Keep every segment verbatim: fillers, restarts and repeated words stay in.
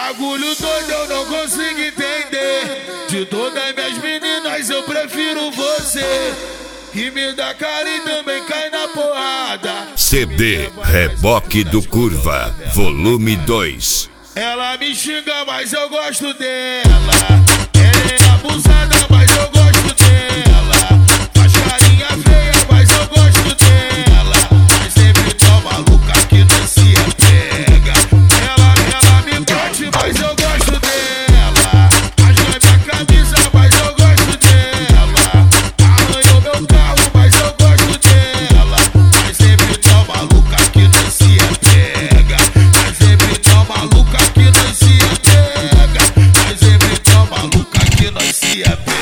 Bagulho doido eu não consigo entender. De todas minhas meninas eu prefiro você, que me dá carinho e também cai na porrada. C D Reboque do Curva, volume dois. Ela me xinga, mas eu gosto dela. Ela é abusada, mas eu gosto dela. Faz carinha feia, mas eu gosto dela. Mas sempre tão maluca que não se apega. Ela, ela me bate, mas eu gosto dela. Rasga minha camisa, mas eu gosto dela. Arranhou meu carro, mas eu gosto dela. Mas sempre tão maluca que não se apega. Mas sempre tão maluca que não se apega. Mas sempre tão maluca que não se apega.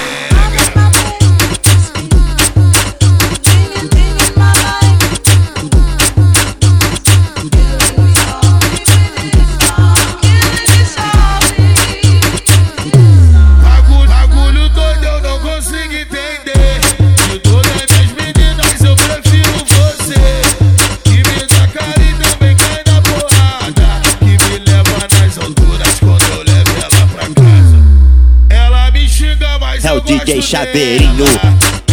Bagulho doido eu não consigo entender. De todas minhas meninas eu prefiro você, que me dá carinho e também cai na porrada. Que me leva nas alturas quando eu levo ela pra casa. Ela me xinga, mas É eu o D J gosto Chaveirinho. dela.